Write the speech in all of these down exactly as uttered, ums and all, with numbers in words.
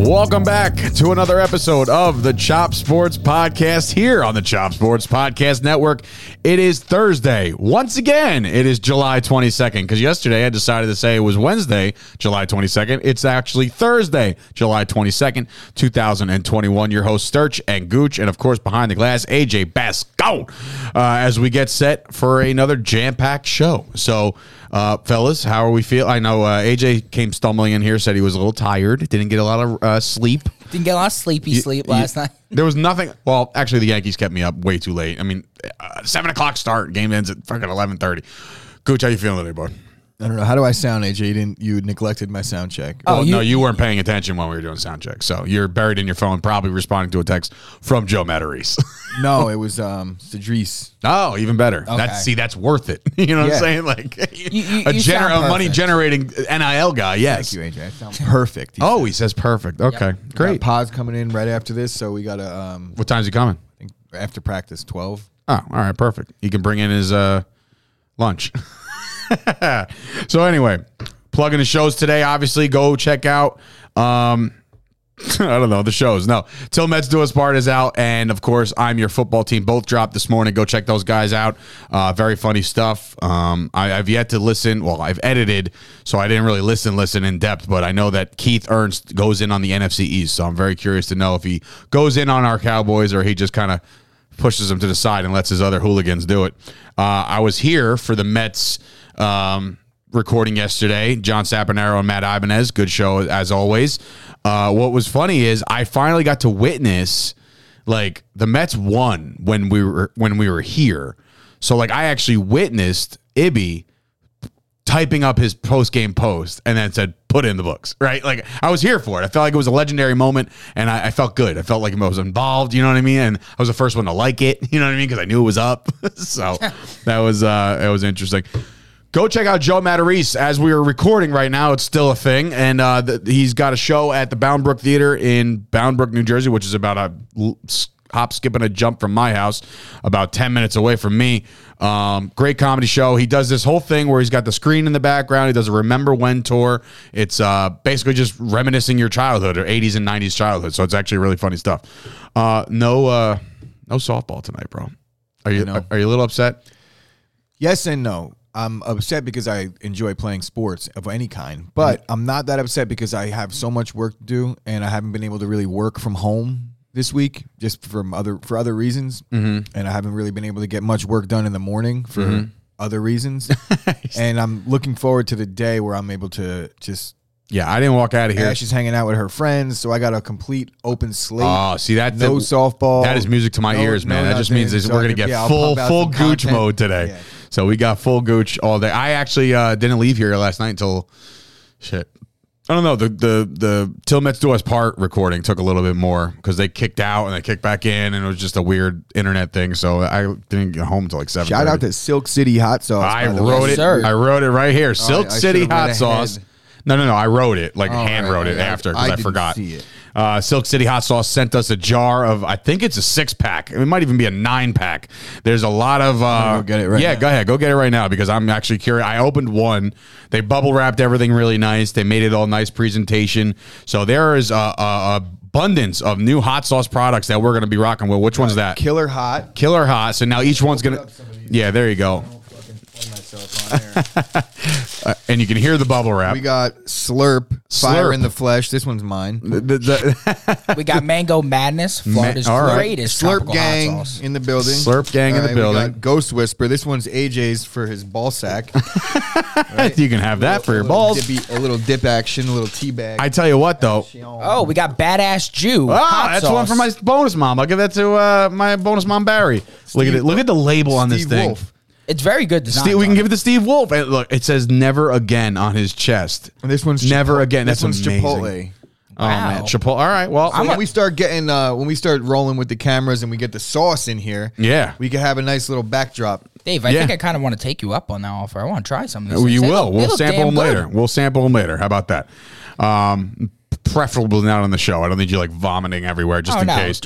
Welcome back to another episode of the Chop Sports Podcast here on the Chop Sports Podcast Network. It is Thursday. Once again, it is July twenty-second, because yesterday I decided to say it was Wednesday, July twenty-second. It's actually Thursday, July twenty-second, two thousand twenty-one. Your host, Sturch and Gooch, and of course, behind the glass, A J Basco, uh, as we get set for another jam-packed show. So, Uh, fellas, how are we feel? I know uh, A J came stumbling in here, said he was a little tired, didn't get a lot of uh, sleep. Didn't get a lot of sleepy you, sleep last you, night. There was nothing. Well, actually, the Yankees kept me up way too late. I mean, uh, seven o'clock start. Game ends at fucking eleven thirty. Gooch, how you feeling today, bud? I don't know. How do I sound, A J? You didn't. You neglected my sound check. Oh, well, you, no, you weren't paying attention when we were doing sound check. So you're buried in your phone, probably responding to a text from Joe Matarese. No, it was um Cedrice. Oh, even better. Okay. That's see, that's worth it. You know what Yeah. I'm saying? Like you, you, a, you gener- a money generating N I L guy. Yes. Thank you, A J. I sound perfect. He Oh, said. he says perfect. Okay, We great. got Pod's coming in right after this, so we got to um What time's he coming? I think after practice twelve. Oh, all right, perfect. He can bring in his uh, lunch. So anyway, plugging the shows today. Obviously, go check out. Um, I don't know the shows. No, Till Mets Do Us Part is out, and of course, I'm Your Football Team. Both dropped this morning. Go check those guys out. Uh, very funny stuff. Um, I, I've yet to listen. Well, I've edited, so I didn't really listen, listen in depth. But I know that Keith Ernst goes in on the N F C East, so I'm very curious to know if he goes in on our Cowboys or he just kind of pushes them to the side and lets his other hooligans do it. Uh, I was here for the Mets um, recording yesterday. John Saponaro and Matt Ibanez. Good show, as always. Uh, what was funny is I finally got to witness, like, the Mets won when we were when we were here. So, like, I actually witnessed Ibby typing up his post-game post and then said, put it in the books, right? Like, I was here for it. I felt like it was a legendary moment, and I, I felt good. I felt like I was involved, you know what I mean? And I was the first one to like it, you know what I mean? Because I knew it was up. So that was uh, that was interesting. Go check out Joe Matarese. As we are recording right now, it's still a thing, and uh, the, he's got a show at the Bound Brook Theater in Bound Brook, New Jersey, which is about a hop, skip, and a jump from my house, about ten minutes away from me. Um, great comedy show. He does this whole thing where he's got the screen in the background. He does a Remember When tour. It's uh, basically just reminiscing your childhood or eighties and nineties childhood. So it's actually really funny stuff. Uh, no, uh, no softball tonight, bro. Are you are, are you a little upset? Yes and no. I'm upset because I enjoy playing sports of any kind, but I'm not that upset because I have so much work to do and I haven't been able to really work from home this week, just from other for other reasons, mm-hmm. and I haven't really been able to get much work done in the morning for mm-hmm. other reasons. And I'm looking forward to the day where I'm able to just. Yeah, I didn't walk out of here. She's hanging out with her friends, so I got a complete open slate. Oh, see that? No that, softball. That is music to my no, ears, man. No that just means so we're gonna get yeah, full full Gooch content. mode today. Yeah. So we got full Gooch all day. I actually uh, didn't leave here last night until shit. I don't know. The the the Till Mets Do Us Part recording took a little bit more because they kicked out and they kicked back in, and it was just a weird internet thing. So I didn't get home until like seven. Shout out to Silk City Hot Sauce. I wrote it. Sir. I wrote it right here. Silk I, I City Hot read Sauce. ahead. No, no, no. I wrote it, like Oh, hand right, wrote it right. after because I I, didn't forgot. see it. Uh, Silk City Hot Sauce sent us a jar of, I think it's a six pack. It might even be a nine pack. There's a lot of. Uh, go get it right yeah, now. go ahead, go get it right now because I'm actually curious. I opened one. They bubble wrapped everything really nice. They made it all nice presentation. So there is a, a abundance of new hot sauce products that we're going to be rocking with. Which one's that? Killer Hot. Killer Hot. So now each one's going to. Yeah, there you go. uh, and you can hear the bubble wrap. We got Slurp, Fire Slurp. in the Flesh. This one's mine. The- the- the- We got Mango Madness, Florida's all right. greatest Slurp tropical Gang hot sauce. in the building. Slurp Gang in All the right, we building. got Ghost Whisper. This one's A J's for his ball sack. You can have that for your A little balls. dippy- a little dip action, a little tea bag. I tell you what, though. Oh, we got Badass Jew. Oh, hot that's sauce. one for my bonus mom. I'll give that to uh, my bonus mom, Barry. Look at it. Look at the label on this Steve thing. Wolf. It's very good design. Steve, we can on give it to Steve Wolf. And look, it says "never again" on his chest. And this one's Never Chipotle- again. This That's one's amazing. Chipotle. Oh Wow. man, Chipotle. All right, well, So when we start getting, uh, when we start rolling with the cameras and we get the sauce in here, yeah, we can have a nice little backdrop. Dave, I Yeah. think I kind of want to take you up on that offer. I want to try some of these. Well, you things. They will. look- they We'll look sample damn them good. later. We'll sample them later. How about that? Um, preferably not on the show. I don't need you like vomiting everywhere just Oh, in no. case.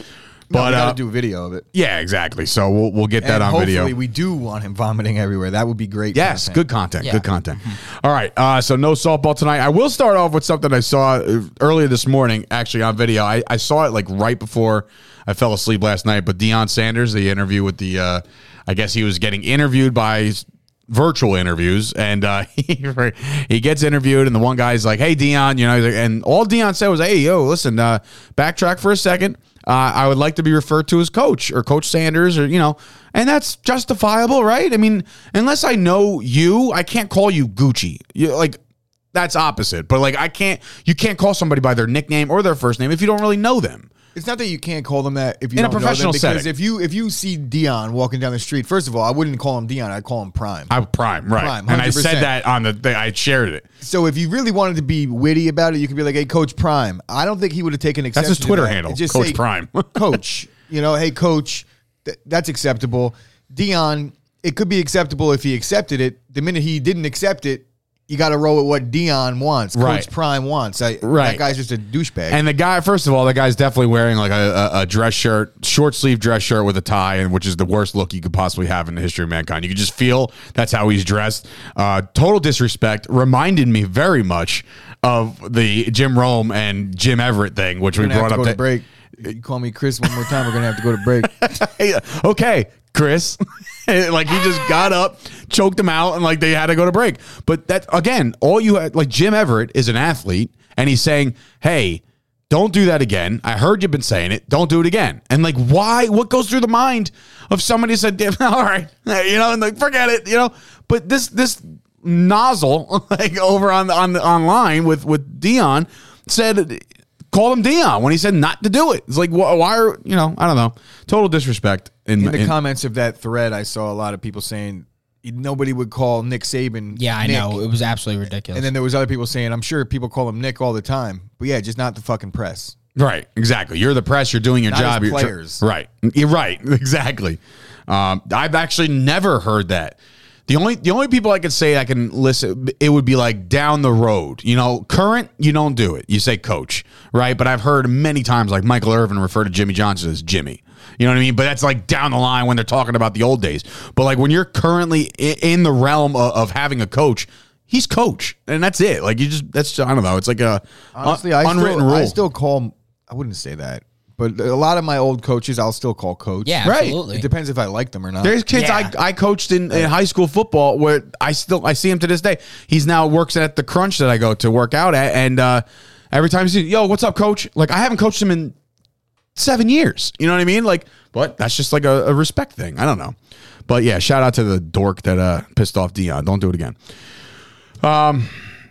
No, But we gotta uh, do a video of it. yeah, exactly. So we'll we'll get that And on hopefully video. we do want him vomiting everywhere. That would be great. Yes, content. good content. Yeah. Good content. All right. Uh, so no softball tonight. I will start off with something I saw uh, earlier this morning, actually on video. I, I saw it like right before I fell asleep last night. But Deion Sanders, the interview with the, uh, I guess he was getting interviewed by virtual interviews, and uh, he he gets interviewed, and the one guy's like, "Hey, Deion," you know, he's like, and all Deion said was, "Hey, yo, listen, uh, backtrack for a second. Uh, I would like to be referred to as Coach or Coach Sanders, or you know," and that's justifiable, right? I mean, unless I know you, I can't call you Gucci. You like. That's opposite, but like I can't, you can't call somebody by their nickname or their first name if you don't really know them. It's not that you can't call them that if you In a don't know them, professional because setting. if you if you see Dion walking down the street, first of all, I wouldn't call him Dion. I'd call him Prime. I'm Prime, right? Prime, and I one hundred percent. said that on the thing. I shared it. So if you really wanted to be witty about it, you could be like, "Hey, Coach Prime." I don't think he would have taken exception. That's his to Twitter that. handle, Just Coach say, Prime. Coach, you know, hey, Coach, th- that's acceptable. Dion, it could be acceptable if he accepted it. The minute he didn't accept it, you got to roll with what Dion wants. Right. Coach Prime wants. I, Right. That guy's just a douchebag. And the guy, first of all, the guy's definitely wearing like a, a, a dress shirt, short sleeve dress shirt with a tie, and which is the worst look you could possibly have in the history of mankind. You could just feel that's how he's dressed. Uh, total disrespect. Reminded me very much of the Jim Rome and Jim Everett thing, which we We're gonna brought have to up. go to- to break. You call me Chris one more time, we're gonna have to go to break. Hey, okay, Chris. Like he just got up, choked him out, and like they had to go to break. But that again, all you had, like Jim Everett is an athlete, and he's saying, "Hey, don't do that again. I heard you've been saying it. Don't do it again." And like, why? What goes through the mind of somebody who said, "All right, you know," and like, forget it, you know? But this this nozzle, like over on the, on the online with with Dion, said. Called him Dion when he said not to do it. It's like, wh- why are, you know, I don't know. Total disrespect. In, In the in- comments of that thread, I saw a lot of people saying nobody would call Nick Saban. Yeah, I Nick. know. It was absolutely ridiculous. And then there was other people saying, I'm sure people call him Nick all the time, but yeah, just not the fucking press. Right, exactly. You're the press. You're doing your Not job. as You're tr- players. right. You're right. Exactly. Um, I've actually never heard that. The only the only people I could say I can listen, it would be like down the road. You know, current, you don't do it. You say coach, right? But I've heard many times like Michael Irvin refer to Jimmy Johnson as Jimmy. You know what I mean? But that's like down the line when they're talking about the old days. But like when you're currently i- in the realm of, of having a coach, he's coach, and that's it. Like you just that's I don't know. It's like a Honestly, un- I unwritten still, rule. I still call, I wouldn't say that, but a lot of my old coaches, I'll still call coach. yeah, Right. absolutely. It depends if I like them or not. There's kids Yeah. I, I coached in, in high school football where I still I see him to this day. He's now works at the Crunch that I go to work out at, and uh, every time he says, "Yo, what's up, coach?" Like I haven't coached him in seven years. You know what I mean? Like, but that's just like a, a respect thing. I don't know, but yeah, shout out to the dork that uh, pissed off Dion. Don't do it again. Um,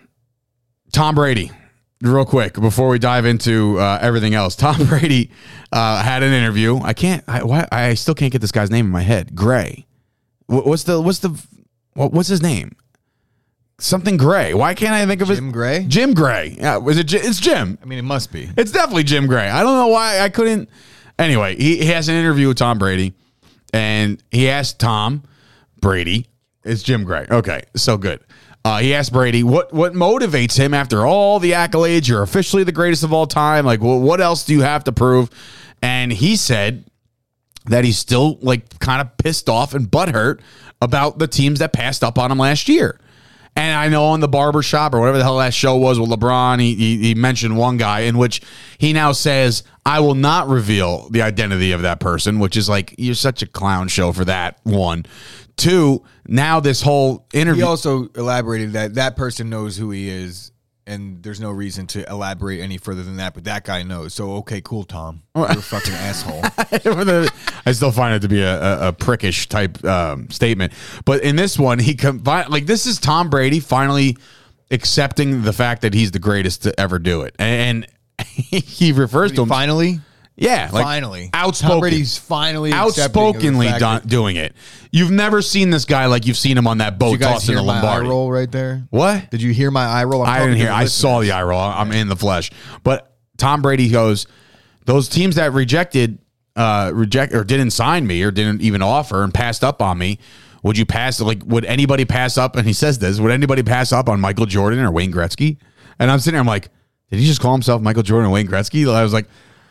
Tom Brady. Real quick, before we dive into uh, everything else, Tom Brady uh, had an interview. I can't. I, why, I still can't get this guy's name in my head. Gray. What, what's the? What's the? What, what's his name? Something Gray. Why can't I think of Jim his? Gray? Jim Gray. Yeah, was it? J- It's Jim. I mean, it must be. It's definitely Jim Gray. I don't know why I couldn't. Anyway, he, he has an interview with Tom Brady, and he asked Tom Brady. It's Jim Gray. Okay, so good. Uh, he asked Brady what what motivates him after all the accolades. You're officially the greatest of all time. Like, well, what else do you have to prove? And he said that he's still like kind of pissed off and butthurt about the teams that passed up on him last year. And I know on the barbershop or whatever the hell that show was with LeBron, he, he he mentioned one guy in which he now says, I will not reveal the identity of that person, which is like, you're such a clown show for that, one. Two, now this whole He interview. also elaborated that that person knows who he is, and there's no reason to elaborate any further than that, but that guy knows. So, okay, cool, Tom. You're a fucking asshole. I still find it to be a, a, a prickish type um, statement. But in this one, he com- like this is Tom Brady finally accepting the fact that he's the greatest to ever do it. And he refers to him. Finally? Yeah, like Finally. outspoken. Tom Brady's finally accepting of the outspokenly fact done, that- doing it. You've never seen this guy like you've seen him on that Did boat you guys tossing hear the my eye Lombardi. roll right there? What? Did you hear my eye roll? I'm I talking didn't to hear. the I saw listeners. the eye roll. I'm in the flesh. But Tom Brady goes, those teams that rejected, uh, reject or didn't sign me or didn't even offer and passed up on me. Would you pass? Like, would anybody pass up? And he says this. Would anybody pass up on Michael Jordan or Wayne Gretzky? And I'm sitting there. I'm like, did he just call himself Michael Jordan or Wayne Gretzky? I was like,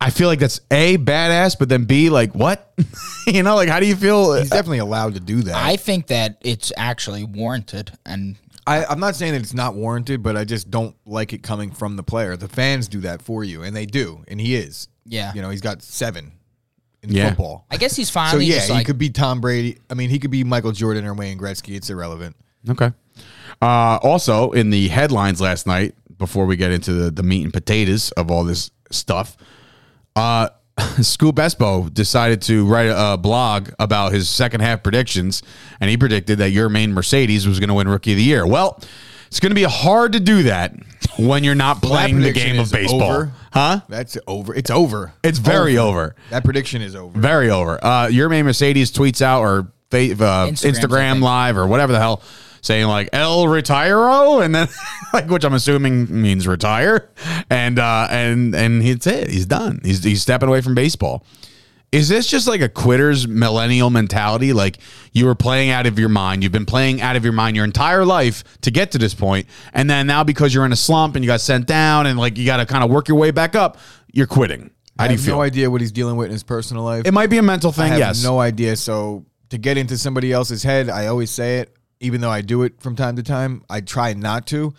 I feel like that's A, badass, but then B, like, what? You know, like, how do you feel? He's definitely allowed to do that. I think that it's actually warranted, and I, I'm not saying that it's not warranted, but I just don't like it coming from the player. The fans do that for you, and they do, and he is. Yeah. You know, he's got seven in Yeah. football. I guess he's So, finally yeah, just he like, could be Tom Brady. I mean, he could be Michael Jordan or Wayne Gretzky. It's irrelevant. Okay. Uh, also, in the headlines last night, before we get into the, the meat and potatoes of all this stuff, uh, Scoop Espo decided to write a, a blog about his second half predictions, and he predicted that your main Mercedes was going to win Rookie of the Year. Well, it's going to be hard to do that when you're not Well, that playing the prediction game of is baseball. over. Huh? That's over. It's over. It's very over. That prediction is over. Very over. Uh, your main Mercedes tweets out or fa- uh, Instagram, Instagram something. live or whatever the hell, saying like El Retiro, and then like, which I'm assuming means retire, and uh, and and it's it. He's done. He's he's stepping away from baseball. Is this just like a quitter's millennial mentality? Like you were playing out of your mind. You've been playing out of your mind your entire life to get to this point, and then now because you're in a slump and you got sent down, and like you got to kind of work your way back up, you're quitting. How I do you have feel? no idea what he's dealing with in his personal life. It might be a mental I thing. have Yes. no idea. So to get into somebody else's head, I always say it, even though I do it from time to time. I try not to.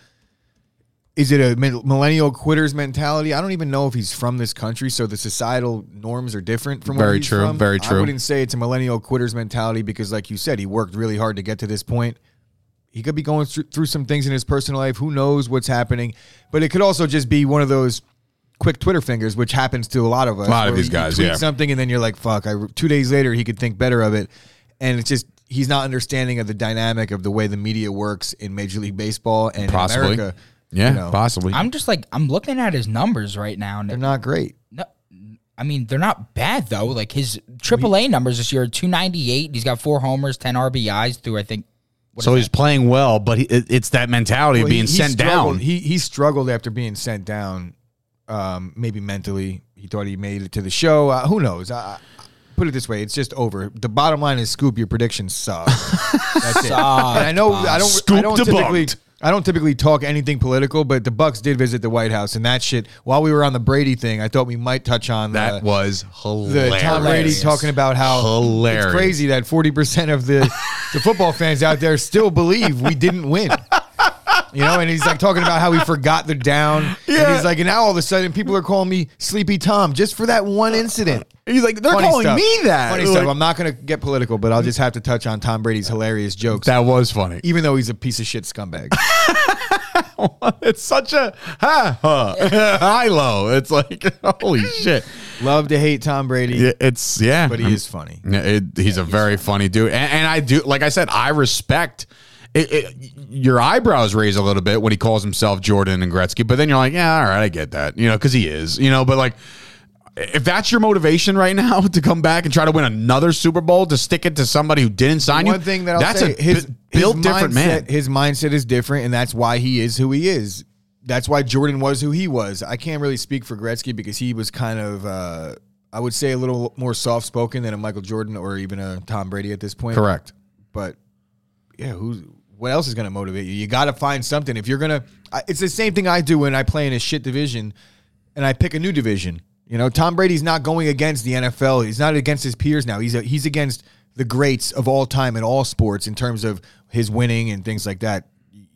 Is it a millennial quitter's mentality? I don't even know if he's from this country, so the societal norms are different from where Very he's true, from. very true. I wouldn't say it's a millennial quitter's mentality because, like you said, he worked really hard to get to this point. He could be going through, through some things in his personal life. Who knows what's happening? But it could also just be one of those quick Twitter fingers, which happens to a lot of us. A lot of where these you guys, tweet yeah. something and then you're like, fuck. I, two days later, he could think better of it. And it's just, he's not understanding of the dynamic of the way the media works in Major League Baseball and Possibly. in America. Yeah, you know, possibly. I'm just like, I'm looking at his numbers right now, and They're not great. no, I mean, they're not bad though. Like his triple A numbers this year, two ninety-eight. He's got four homers, ten R B Is through, I think. what so is he's playing well, but he, it, it's that mentality Well, of being he- he sent struggled- down. He he struggled after being sent down, um, maybe mentally. He thought he made it to the show. Uh, who knows? I, I, put it this way, it's just over. The bottom line is, Scoop, your predictions suck. That's it. And I know I don't. Scoop I don't typically. debunked. I don't typically talk anything political, but the Bucks did visit the White House, and that shit. While we were on the Brady thing, I thought we might touch on that the, was the hilarious. Tom Brady Hilarious. talking about how Hilarious. it's crazy that forty percent of the the football fans out there still believe we didn't win. You know, and he's like talking about how he forgot the down. Yeah. And he's like, and now all of a sudden people are calling me Sleepy Tom just for that one incident. He's like, they're Funny calling stuff. me that. Funny Like, stuff. I'm not going to get political, but I'll just have to touch on Tom Brady's hilarious jokes, that was funny. even though he's a piece of shit scumbag. It's such a ha, ha, high low. It's like, holy shit. Love to hate Tom Brady, Yeah, it's, yeah. but he is funny. Yeah, it, he's a very funny dude. And, and I do, like I said, I respect it, it, your eyebrows raise a little bit when he calls himself Jordan and Gretzky, but then you're like, yeah, all right, I get that, you know, because he is, you know, but like, if that's your motivation right now to come back and try to win another Super Bowl to stick it to somebody who didn't sign One you, thing that I'll that's say, a his, b- built his different mindset, man. His mindset is different, and that's why he is who he is. That's why Jordan was who he was. I can't really speak for Gretzky because he was kind of, uh, I would say, a little more soft-spoken than a Michael Jordan or even a Tom Brady at this point. Correct. But yeah, who's what else is going to motivate you? You got to find something. If you're gonna, it's the same thing I do when I play in a shit division, and I pick a new division. You know, Tom Brady's not going against the N F L. He's not against his peers now. He's a, he's against the greats of all time in all sports in terms of his winning and things like that.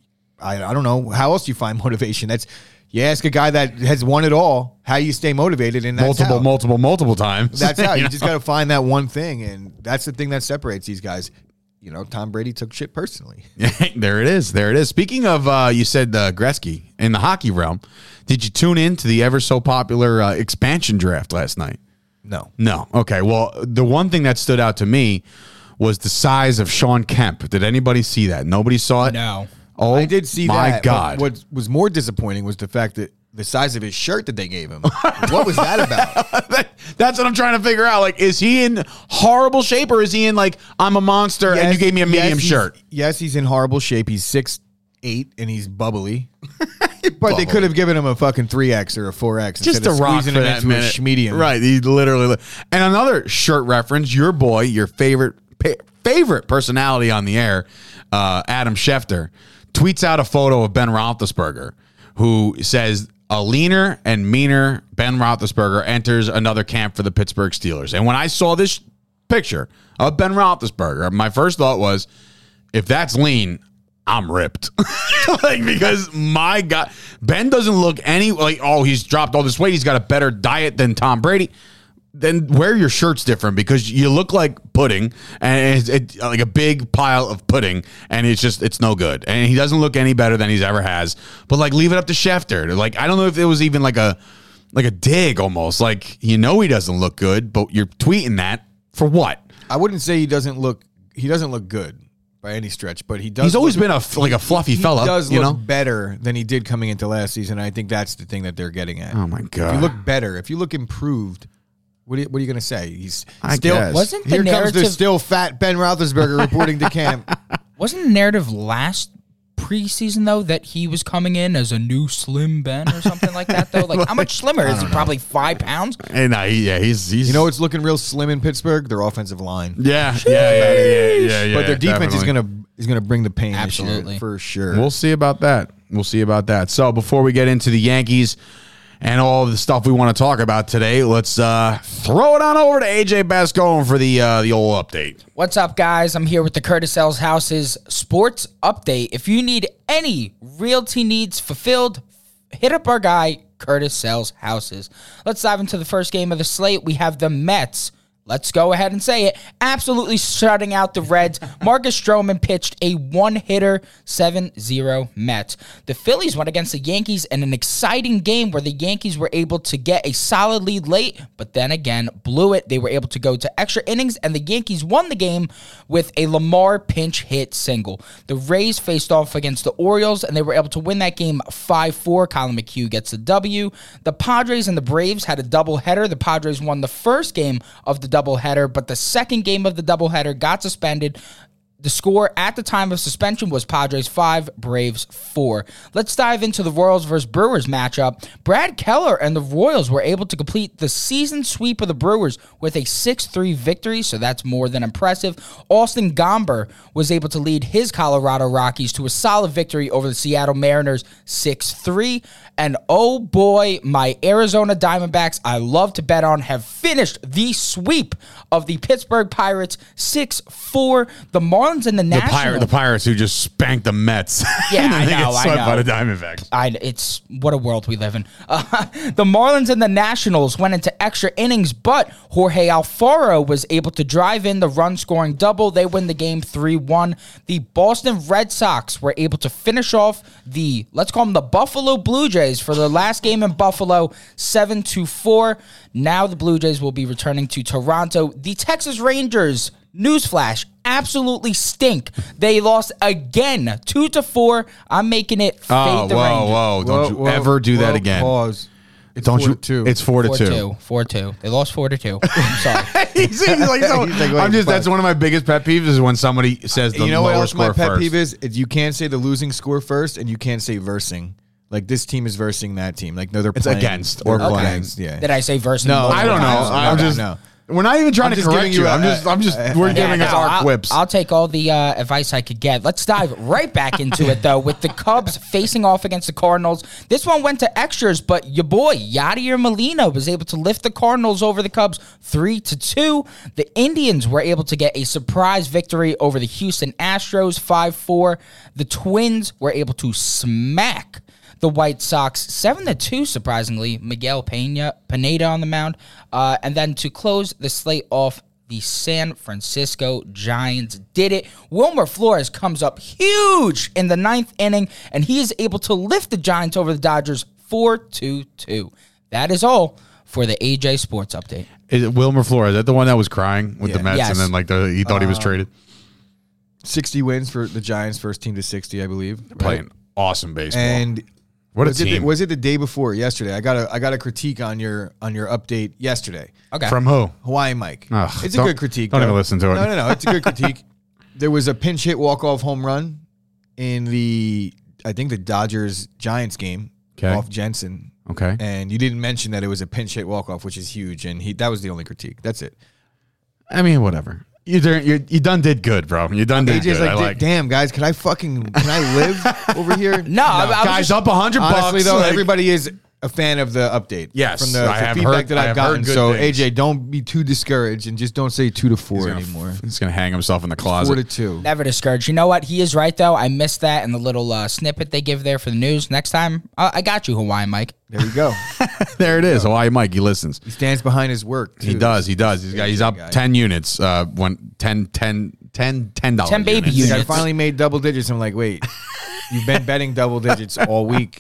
I I don't know how else you find motivation. That's you ask a guy that has won it all how you stay motivated, and that's multiple, how. multiple, multiple times. That's how you know? just got to find that one thing, and that's the thing that separates these guys. You know, Tom Brady took shit personally. There it is. There it is. Speaking of, uh, you said uh, Gretzky in the hockey realm. Did you tune in to the ever so popular uh, expansion draft last night? No. No. Okay. Well, the one thing that stood out to me was the size of Sean Kemp. Did anybody see that? Nobody saw it? No. Oh, I did see my that. God. But what was more disappointing was the fact that the size of his shirt that they gave him. What was that about? That- that's what I'm trying to figure out. Like, is he in horrible shape or is he in like, I'm a monster and you gave me a yes, medium he's- shirt? Yes, he's in horrible shape. He's six eight and he's bubbly. But they could have given him a fucking three X or a four X Just instead a of rock squeezing for him that into a minute. schmedium. Right. He literally. And another shirt reference, your boy, your favorite pa- favorite personality on the air, uh, Adam Schefter, tweets out a photo of Ben Roethlisberger, who says, a leaner and meaner Ben Roethlisberger enters another camp for the Pittsburgh Steelers. And when I saw this picture of Ben Roethlisberger, my first thought was, if that's lean, I'm ripped. Like, because my God, Ben doesn't look any like, oh, he's dropped all this weight. He's got a better diet than Tom Brady. Then wear your shirts different, because you look like pudding, and it's it, like a big pile of pudding, and it's just, it's no good. And he doesn't look any better than he's ever has. But like, leave it up to Schefter. Like, I don't know if it was even like a like a dig almost. Like, you know, he doesn't look good, but you're tweeting that for what? I wouldn't say he doesn't look. He doesn't look good by any stretch, but he does. He's always look, been a like a fluffy he fella. He does you look know? better than he did coming into last season. I think that's the thing that they're getting at. Oh my God! If you look better, if you look improved. What are you, what are you going to say? He's I still guess. Wasn't the here comes narrative the still fat Ben Roethlisberger reporting to camp. Wasn't the narrative last preseason though that he was coming in as a new slim Ben or something like that though? Like, how much slimmer is he? Probably five pounds. And uh, he, yeah, he's he's You know what's looking real slim in Pittsburgh? Their offensive line. yeah, yeah, yeah, yeah, yeah, yeah. But their defense is definitely. gonna is gonna bring the pain Absolutely. this year for sure. We'll see about that. We'll see about that. So before we get into the Yankees and all of the stuff we want to talk about today, let's uh, throw it on over to A J Bascone for the uh, the old update. What's up, guys? I'm here with the Curtis Sells Houses sports update. If you need any realty needs fulfilled, hit up our guy, Curtis Sells Houses. Let's dive into the first game of the slate. We have the Mets. Let's go ahead and say it. Absolutely shutting out the Reds. Marcus Stroman pitched a one-hitter, seven zero Mets. The Phillies went against the Yankees in an exciting game where the Yankees were able to get a solid lead late, but then again blew it. They were able to go to extra innings, and the Yankees won the game with a Lamar pinch hit single. The Rays faced off against the Orioles, and they were able to win that game five four. Colin McHugh gets the W. The Padres and the Braves had a doubleheader. The Padres won the first game of the doubleheader, but the second game of the doubleheader got suspended. The score at the time of suspension was Padres five, Braves four. Let's dive into the Royals versus Brewers matchup. Brad Keller and the Royals were able to complete the season sweep of the Brewers with a six three victory, so that's more than impressive. Austin Gomber was able to lead his Colorado Rockies to a solid victory over the Seattle Mariners six three. And oh boy, my Arizona Diamondbacks, I love to bet on, have finished the sweep of the Pittsburgh Pirates six four. The Marlins and the The, Nationals. Pir- the Pirates who just spanked the Mets. Yeah, And I they know, get I swept know. by the Diamondbacks. I, it's what a world we live in. Uh, the Marlins and the Nationals went into extra innings, but Jorge Alfaro was able to drive in the run-scoring double. They win the game three one. The Boston Red Sox were able to finish off the, let's call them the Buffalo Blue Jays for the last game in Buffalo, seven to four. Now the Blue Jays will be returning to Toronto. The Texas Rangers, newsflash, absolutely stink. They lost again, two to four. I'm making it fade Oh, the whoa, Rangers. whoa. Don't you ever do that whoa, again. Pause. It's Don't four you? to two. It's four to Four two. two. Four two. They lost four to two. I'm sorry. he's, he's like, so, He's like, wait, I'm just. but- That's one of my biggest pet peeves is when somebody says the you know lower what else score my pet first. peeve is? is? You can't say the losing score first, and you can't say versing. Like, this team is versing that team. Like, no, they're It's playing. against or they're playing. against, yeah. Did I say versus? No, I don't know. No, I'm no, just. no. We're not even trying I'm to just correct giving you. you a- I'm just. I'm just. a- We're a- giving Yeah, us no, our I'll, quips. I'll take all the uh, advice I could get. Let's dive right back into it, though, with the Cubs facing off against the Cardinals. This one went to extras, but your boy, Yadier Molina, was able to lift the Cardinals over the Cubs three to two. The Indians were able to get a surprise victory over the Houston Astros five four. The Twins were able to smack the White Sox seven to two, surprisingly. Miguel Pena, Pineda on the mound. Uh, and then to close the slate off, the San Francisco Giants did it. Wilmer Flores comes up huge in the ninth inning, and he is able to lift the Giants over the Dodgers four to two. That is all for the A J Sports Update. Is it Wilmer Flores? Is that the one that was crying with Yeah. the Mets Yes. and then like the, he thought he was traded? sixty wins for the Giants, first team to sixty, I believe. right? Playing awesome baseball. And what a was it, the, team. was it the day before yesterday? I got a I got a critique on your on your update yesterday. Okay. From who? Hawaii Mike. Ugh, it's a don't- good critique. don't though. even listen to it. No, no, no. It's a good critique. There was a pinch hit walk off home run in the I think the Dodgers Giants game Okay. off Jensen. Okay. And you didn't mention that it was a pinch hit walk off, which is huge. And he that was the only critique. That's it. I mean, whatever. You done, you you done did good, bro. You done did A J's good. like, I like. damn guys, can I fucking can I live over here? No, I, I was Guys, just- up a hundred Honestly bucks. though, like- everybody is a fan of the update. Yes, from the, I the have feedback heard- that I I've have gotten. heard good So things. A J, don't be too discouraged and just don't say two to four He's gonna, anymore. He's gonna hang himself in the closet. Four to two. Never discouraged. You know what? He is right, though. I missed that in the little uh, snippet they give there for the news. Next time, uh, I got you, Hawaiian Mike. There you go. There it is. Hawaii Mike, he listens. He stands behind his work. Too. He does. He does. He's got. He's up guy. ten units. Uh, one ten ten ten ten dollars. ten baby units. I units. finally made double digits. I'm like, wait, you've been betting double digits all week.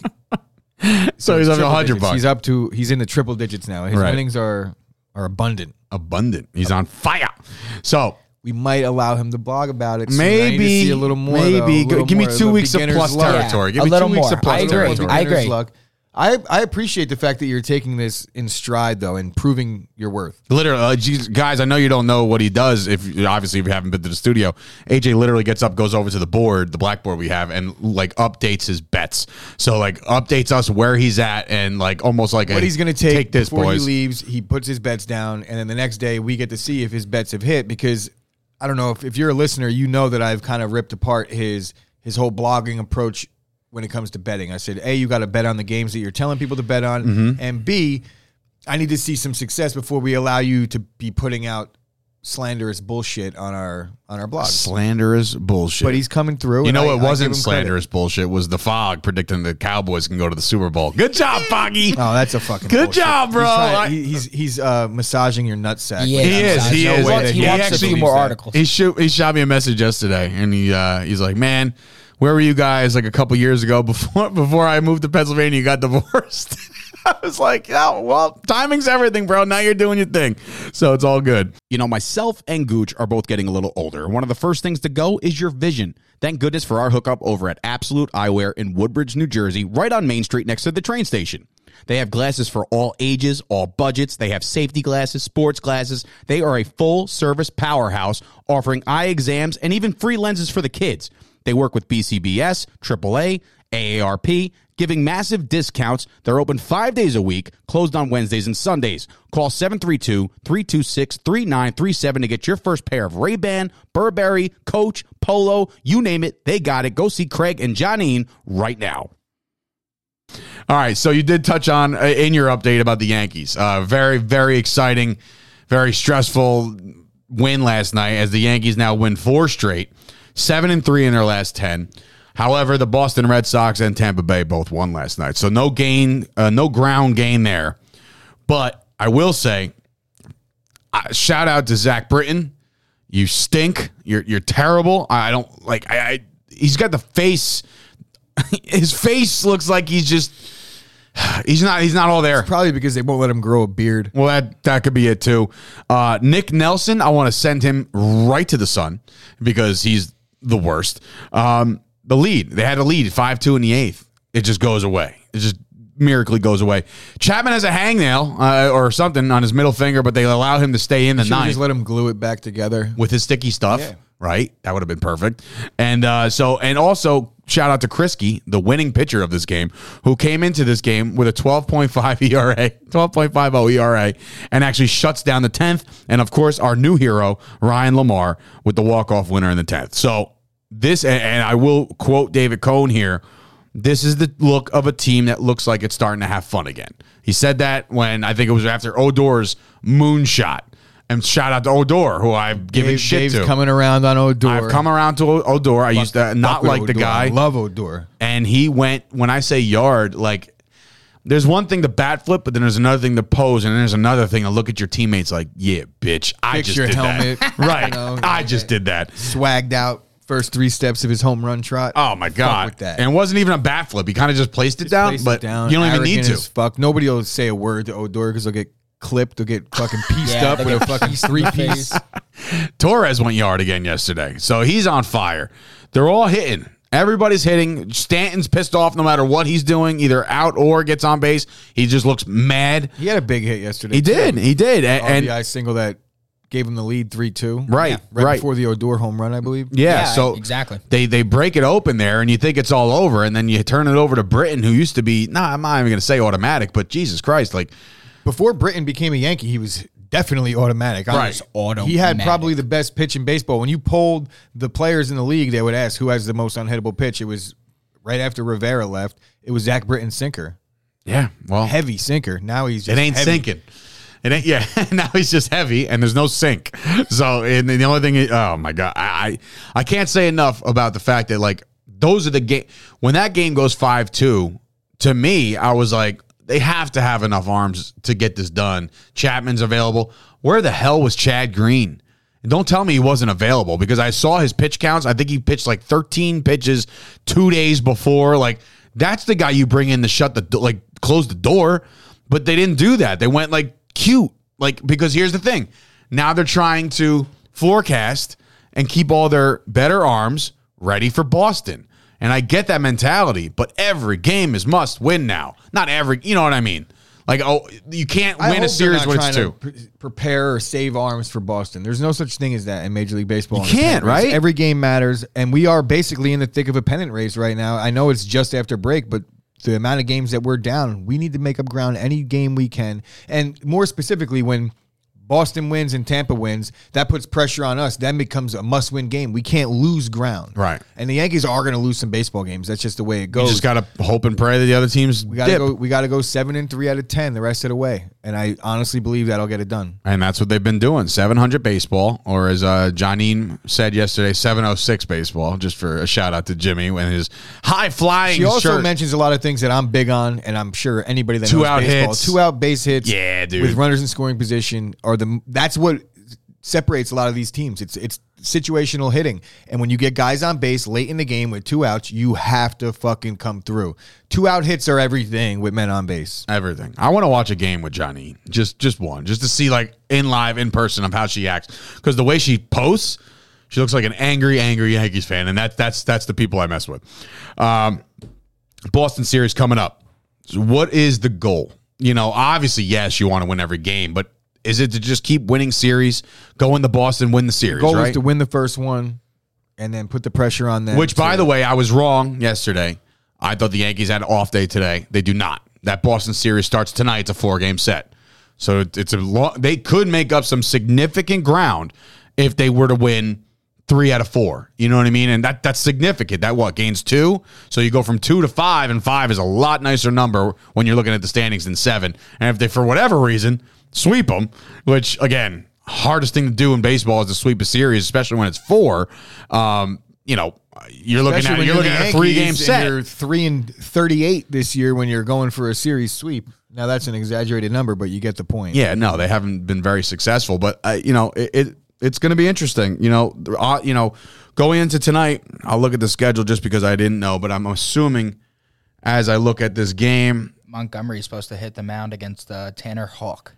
So he's up to Triple hundred digits. bucks. He's up to. He's in the triple digits now. His Right. winnings are are abundant. Abundant. He's on fire. So We might allow him to blog about it. soon. I maybe need to see a little more. Maybe though, a little give me more. two A weeks of beginner's plus luck. territory. Yeah, Give a me little two weeks more. of plus I agree. territory. I Beginner's agree. luck. I, I appreciate the fact that you're taking this in stride, though, and proving your worth. Literally, uh, geez, guys, I know you don't know what he does. If obviously if you haven't been to the studio, A J literally gets up, goes over to the board, the blackboard we have, and like updates his bets. So like updates us where he's at, and like almost like What a, he's going to take, take this, before boys. he leaves, he puts his bets down, and then the next day we get to see if his bets have hit. Because I don't know if, if you're a listener, you know that I've kind of ripped apart his his whole blogging approach when it comes to betting. I said, A, you got to bet on the games that you're telling people to bet on, Mm-hmm. and B, I need to see some success before we allow you to be putting out slanderous bullshit on our on our blog. Slanderous bullshit. But he's coming through. You and know I- what I give wasn't him credit. slanderous bullshit was the fog predicting the Cowboys can go to the Super Bowl. Good job, Foggy. Oh, that's a fucking Good bullshit. job, bro. He's, trying- I- he- he's he's uh, massaging your nutsack. Yeah, He is. He He is. wants, He he wants actually to do more believes that. articles. He shoot. He shot me a message yesterday, and he uh, he's like, "Man, where were you guys like a couple years ago before before I moved to Pennsylvania? You got divorced." I was like, "Oh, well, timing's everything, bro. Now you're doing your thing, so it's all good." You know, myself and Gooch are both getting a little older. One of the first things to go is your vision. Thank goodness for our hookup over at Absolute Eyewear in Woodbridge, New Jersey, right on Main Street next to the train station. They have glasses for all ages, all budgets. They have safety glasses, sports glasses. They are a full-service powerhouse offering eye exams and even free lenses for the kids. They work with B C B S, triple A, A A R P, giving massive discounts. They're open five days a week, closed on Wednesdays and Sundays. Call seven three two, three two six, three nine three seven to get your first pair of Ray-Ban, Burberry, Coach, Polo, you name it, they got it. Go see Craig and Johnine right now. All right, so you did touch on uh, in your update about the Yankees. Uh, very, very exciting, very stressful win last night as the Yankees now win four straight, seven and three in their last ten. However, the Boston Red Sox and Tampa Bay both won last night, so no gain, uh, no ground gain there. But I will say, uh, shout out to Zach Britton. You stink. You're you're terrible. I don't like. I, I he's got the face. His face looks like he's just. He's not. He's not all there. Probably because they won't let him grow a beard. Well, that that could be it too. Uh, Nick Nelson, I want to send him right to the sun because he's the worst. Um, the lead, they had a lead five two in the eighth. It just goes away. It just miraculously goes away. Chapman has a hangnail uh, or something on his middle finger, but they allow him to stay in the Should we ninth just let him glue it back together? with his sticky stuff. Yeah. Right, that would have been perfect. And uh, so, and also shout out to Krisky, the winning pitcher of this game, who came into this game with a twelve point five E R A, twelve point five oh E R A, and actually shuts down the tenth. And of course, our new hero Ryan Lamar with the walk off winner in the tenth. So this, and, and I will quote David Cohn here. This is the look of a team that looks like it's starting to have fun again. He said that when I think it was after Odor's moonshot. And shout out to Odor, who I've given Dave, shit Dave's to. coming around on Odor. I've come around to Odor. I used to not Fuck with like the Odor. guy. I love Odor. And he went, when I say yard, like, there's one thing to bat flip, but then there's another thing to pose, and then there's another thing to look at your teammates like, yeah, bitch, I Fix just your did helmet, that. Right. you know, I just did that. Swagged out first three steps of his home run trot. Oh, my God. with that. And it wasn't even a bat flip. He kind of just placed it down, Place it but down, you don't even need arrogant to. as Fuck. Nobody will say a word to Odor because they'll get clipped. They'll get fucking pieced Yeah, up they with a get fucking pieced in three the piece. face. Torres went yard again yesterday, so he's on fire. They're all hitting. Everybody's hitting. Stanton's pissed off no matter what he's doing, either out or gets on base. He just looks mad. He had a big hit yesterday. He too. did. He did. And, R B and I single that gave him the lead three two. Right, Right right. before the Odor home run, I believe. yeah, Yeah, so exactly. They they break it open there, and you think it's all over, and then you turn it over to Britton, who used to be. Nah, I'm not even going to say automatic, but Jesus Christ, like Before Britton became a Yankee, he was definitely automatic. I Right. was- Automatic. He had probably the best pitch in baseball. When you polled the players in the league, they would ask who has the most unhittable pitch. It was right after Rivera left. It was Zach Britton's sinker. Yeah, well, Heavy sinker. Now he's just it ain't heavy. sinking. It ain't. Yeah, now he's just heavy, and there's no sink. So, and the only thing, is, oh my god, I, I I can't say enough about the fact that like those are the game when that game goes five two. To me, I was like, they have to have enough arms to get this done. Chapman's available. Where the hell was Chad Green? And don't tell me he wasn't available because I saw his pitch counts. I think he pitched like thirteen pitches two days before. Like that's the guy you bring in to shut the do- like close the door. But they didn't do that. They went like cute. Like because here's the thing. Now they're trying to forecast and keep all their better arms ready for Boston. And I get that mentality, but every game is must win now. Not every, you know what I mean? Like, oh, you can't I win a hope they're series not when it's trying two. to pre- prepare or save arms for Boston. There's no such thing as that in Major League Baseball. You in the can't, pennant race. right? Every game matters, and we are basically in the thick of a pennant race right now. I know it's just after break, but the amount of games that we're down, we need to make up ground any game we can. And more specifically, when Boston wins and Tampa wins, that puts pressure on us. Then becomes a must-win game. We can't lose ground. Right. And the Yankees are going to lose some baseball games. That's just the way it goes. You just got to hope and pray that the other teams we got to dip. go. We got to go seven and three out of ten the rest of the way. And I honestly believe that'll get it done. And that's what they've been doing. seven hundred baseball, or as uh, Janine said yesterday, seven oh six baseball, just for a shout out to Jimmy and his high-flying She also shirt. mentions a lot of things that I'm big on, and I'm sure anybody that Two knows out baseball, hits. two out base hits, Yeah, dude. with runners in scoring position are the that's what separates a lot of these teams. It's it's situational hitting, and when you get guys on base late in the game with two outs, you have to fucking come through. Two out hits are everything with men on base. Everything. I want to watch a game with Johnny. Just just one. Just to see like in live, in person of how she acts. Because the way she posts, she looks like an angry, angry Yankees fan. And that, that's that's the people I mess with. Um, Boston series coming up. So what is the goal? You know, obviously, yes, you want to win every game, but is it to just keep winning series, go into Boston, win the series, Goal right? is to win the first one, and then put the pressure on them. Which, by to- the way, I was wrong yesterday. I thought the Yankees had an off day today. They do not. That Boston series starts tonight. It's a four-game set. So it- it's a long, they could make up some significant ground if they were to win three out of four. You know what I mean? And that that's significant. That what, gains two? So you go from two to five, and five is a lot nicer number when you're looking at the standings than seven. And if they, for whatever reason, sweep them, which, again, hardest thing to do in baseball is to sweep a series, especially when it's four. Um, you know, you're looking Especially at when you're looking the at a three game Yankees set. and You're three and thirty-eight this year when you're going for a series sweep. Now that's an exaggerated number, but you get the point. Yeah, no, they haven't been very successful, but uh, you know, it, it it's going to be interesting. You know, uh, you know, going into tonight, I'll look at the schedule just because I didn't know, but I'm assuming as I look at this game, Montgomery's supposed to hit the mound against uh, Tanner Hawk.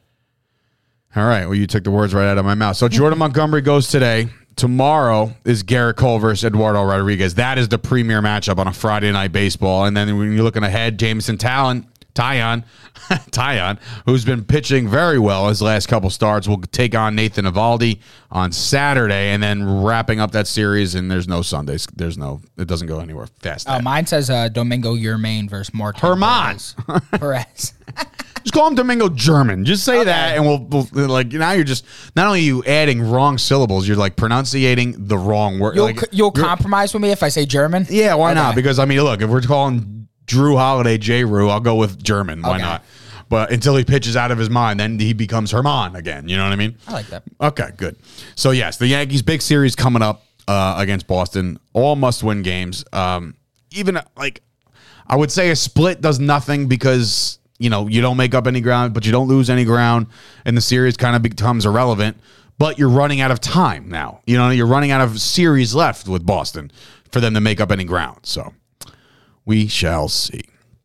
all right, well, you took the words right out of my mouth. So Jordan Montgomery goes today. Tomorrow is Garrett Cole versus Eduardo Rodriguez. That is the premier matchup on a Friday night baseball. And then when you're looking ahead, Jameson Talon, Tyon, Tyon, who's been pitching very well his last couple starts, will take on Nathan Eovaldi on Saturday, and then wrapping up that series. And there's no Sundays. There's no. It doesn't go anywhere fast. Oh, mine says uh, Domingo Yermain versus Mark Herman. Perez. Perez. Just call him Domingo German. Just say Okay. that, and we'll, we'll like now you're just not only are you adding wrong syllables, you're like pronunciating the wrong word. You'll Like, you'll you're- compromise with me if I say German? Yeah, why not? Okay. Because I mean, look, if we're calling Drew Holiday J. Rue, I'll go with German. Why Okay. not? But until he pitches out of his mind, then he becomes Herman again. You know what I mean? I like that. Okay, good. So yes, the Yankees' big series coming up uh, against Boston. All must-win games. Um, even like I would say, a split does nothing because you know you don't make up any ground, but you don't lose any ground, and the series kind of becomes irrelevant. But you're running out of time now. You know, you're running out of series left with Boston for them to make up any ground. So we shall see.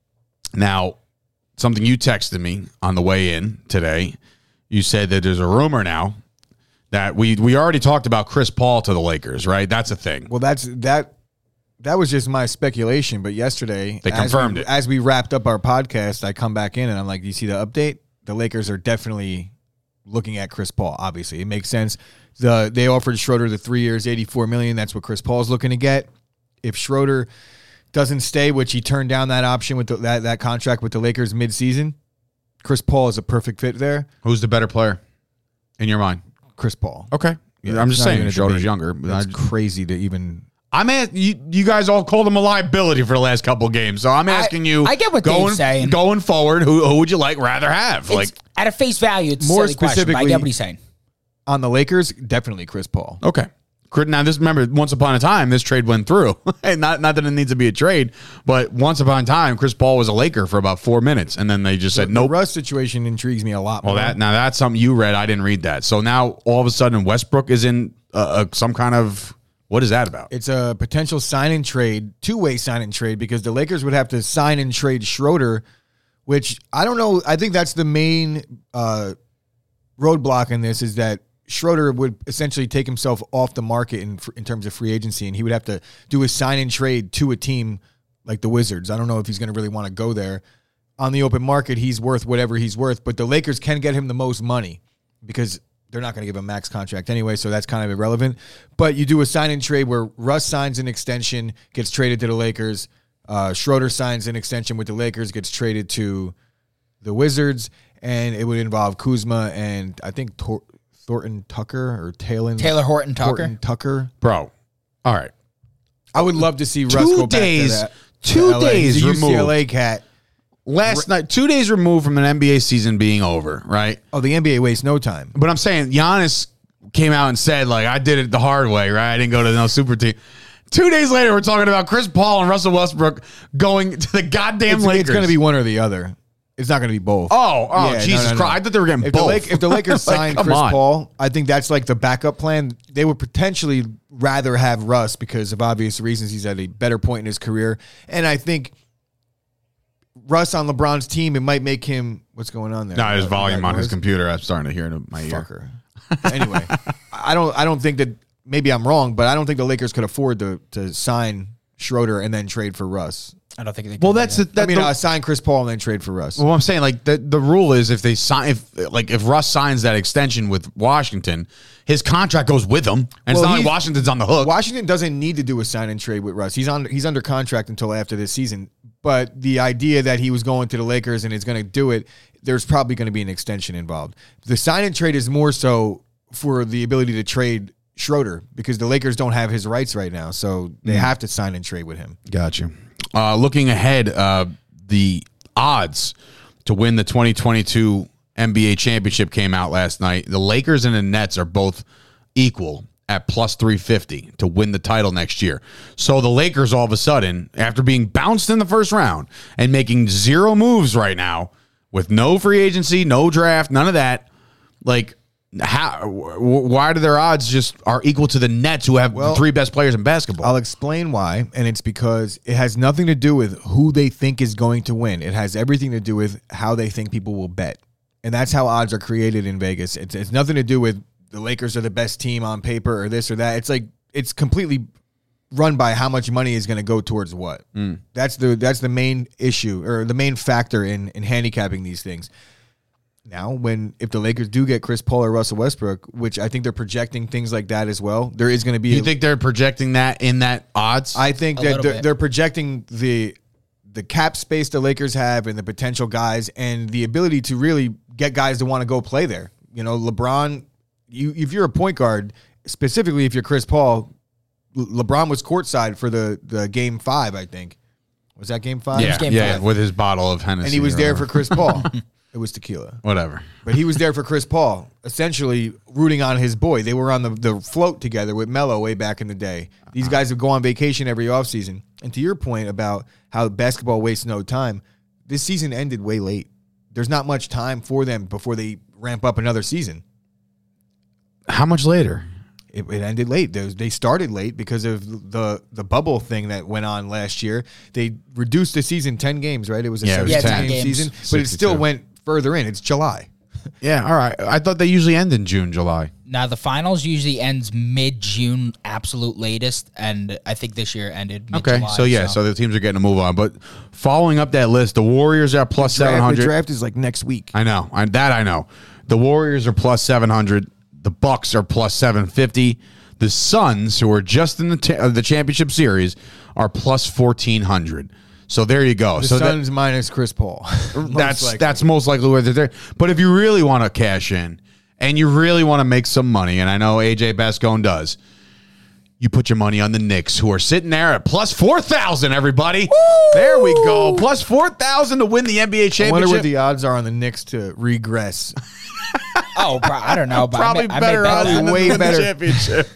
Now, something you texted me on the way in today, you said that there's a rumor now that we we already talked about Chris Paul to the Lakers, right? That's a thing. Well, that's that. That was just my speculation, but yesterday They as confirmed we, it. As we wrapped up our podcast, I come back in and I'm like, "Do you see the update? The Lakers are definitely looking at Chris Paul. Obviously, it makes sense. The they offered Schroeder the three years, eighty-four million dollars. That's what Chris Paul's looking to get. If Schroeder doesn't stay, which he turned down that option with the, that that contract with the Lakers midseason, Chris Paul is a perfect fit there. Who's the better player in your mind? Chris Paul. Okay. Yeah, I'm it's just not saying even a Schroeder's debate. younger. But That's I, crazy to even. I'm at you. You guys all called him a liability for the last couple games, so I'm asking you. I get what going, Dave's saying. Going forward, who who would you like rather have? It's, like at a face value, it's More more specifically. I specifically- get what he's saying. On the Lakers, definitely Chris Paul. okay. Now this remember once upon a time this trade went through. And not not that it needs to be a trade, but once upon a time Chris Paul was a Laker for about four minutes, and then they just said The nope. Russ situation intrigues me a lot Well, more. that now that's something you read. I didn't read that. So now all of a sudden Westbrook is in uh, uh, some kind of what is that about? It's a potential sign and trade, two-way sign and trade, because the Lakers would have to sign and trade Schroeder, which I don't know. I think that's the main uh, roadblock in this is that Schroeder would essentially take himself off the market in in terms of free agency, and he would have to do a sign and trade to a team like the Wizards. I don't know if he's going to really want to go there. On the open market, he's worth whatever he's worth, but the Lakers can get him the most money because they're not going to give him a max contract anyway, so that's kind of irrelevant. But you do a sign and trade where Russ signs an extension, gets traded to the Lakers. Uh, Schroeder signs an extension with the Lakers, gets traded to the Wizards, and it would involve Kuzma and I think Tor- Thornton Tucker or Taylor Taylor Horton Tucker. Horton Tucker. Bro. All right. I would love to see Russ Two go back days- to that. two to L A. days He's a U C L A removed. cat. Last night, two days removed from an N B A season being over, right? Oh, the N B A wastes no time. But I'm saying Giannis came out and said, like, I did it the hard way, right? I didn't go to no super team. Two days later, we're talking about Chris Paul and Russell Westbrook going to the goddamn It's, Lakers. it's going to be one or the other. It's not going to be both. Oh, oh, Yeah, no, Jesus no, no. Christ. I thought they were getting If the, both. Lake, if the Lakers Like, sign come Chris on. Paul, I think that's like the backup plan. They would potentially rather have Russ because of obvious reasons. He's at a better point in his career. And I think Russ on LeBron's team, it might make him, what's going on there? No, his Uh, volume that on his noise? computer. I'm starting to hear it in my ear. Fucker. Anyway, I don't I don't think that, maybe I'm wrong, but I don't think the Lakers could afford to to sign Schroeder and then trade for Russ. I don't think they Well, can do that's that. the, that, I mean, the, uh, sign Chris Paul and then trade for Russ. well, I'm saying like the the rule is if they sign if like if Russ signs that extension with Washington, his contract goes with him, and it's Well, not like he's- Washington's on the hook. Washington doesn't need to do a sign and trade with Russ. He's on. He's under contract until after this season. But the idea that he was going to the Lakers and is going to do it, there's probably going to be an extension involved. The sign and trade is more so for the ability to trade Schroeder because the Lakers don't have his rights right now, so they have to sign and trade with him. Got you. Uh, looking ahead, uh, the odds to win the twenty twenty-two N B A championship came out last night. The Lakers and the Nets are both equal at plus three fifty to win the title next year. So the Lakers all of a sudden, after being bounced in the first round and making zero moves right now with no free agency, no draft, none of that, like how wh- why do their odds just are equal to the Nets who have Well, the three best players in basketball? I'll explain why, and it's because it has nothing to do with who they think is going to win. It has everything to do with how they think people will bet. And that's how odds are created in Vegas. It's, it's nothing to do with the Lakers are the best team on paper or this or that. It's like it's completely run by how much money is going to go towards what. Mm. That's the that's the main issue or the main factor in in handicapping these things. Now, when if the Lakers do get Chris Paul or Russell Westbrook, which I think they're projecting things like that as well, there is going to be. You a- think they're projecting that in that odds? I think A that little they're, bit. they're projecting the the cap space the Lakers have and the potential guys and the ability to really get guys to want to go play there. You know, LeBron, you if you're a point guard, specifically if you're Chris Paul, Le- LeBron was courtside for the the game five, I think. Was that game five? yeah, game yeah, five. with his bottle of Hennessy. And he was or there for whatever. Chris Paul. It was tequila. whatever. But he was there for Chris Paul, essentially rooting on his boy. They were on the, the float together with Melo way back in the day. These guys would go on vacation every offseason. And to your point about how basketball wastes no time, this season ended way late. There's not much time for them before they ramp up another season. How much later? It, it ended late. They, they started late because of the the bubble thing that went on last year. They reduced the season ten games, right? It was a Yeah, it was seventeen ten. game Yeah, ten season, games. but it still sixty-two. went further in. It's July. Yeah, all right. I thought they usually end in June, July. Now the finals usually ends mid June, absolute latest, and I think this year ended mid Okay, July. so yeah, so. the teams are getting to move on. But following up that list, the Warriors are plus seven Draft, the hundred. draft is like next week. I know, I, that I know. The Warriors are plus seven hundred. The Bucks are plus seven fifty. The Suns, who are just in the ta- uh, the championship series, are plus fourteen hundred. So there you go. The so that, Suns minus Chris Paul. Most that's likely. that's most likely where they're there. But if you really want to cash in and you really want to make some money, and I know A J Bascone does, you put your money on the Knicks, who are sitting there at plus four thousand, everybody. Woo! There we go. Plus four thousand to win the N B A I championship. wonder what the odds are on the Knicks to regress. Oh, bro, I don't know. But Probably I made, better I odds made than Way the better. championship.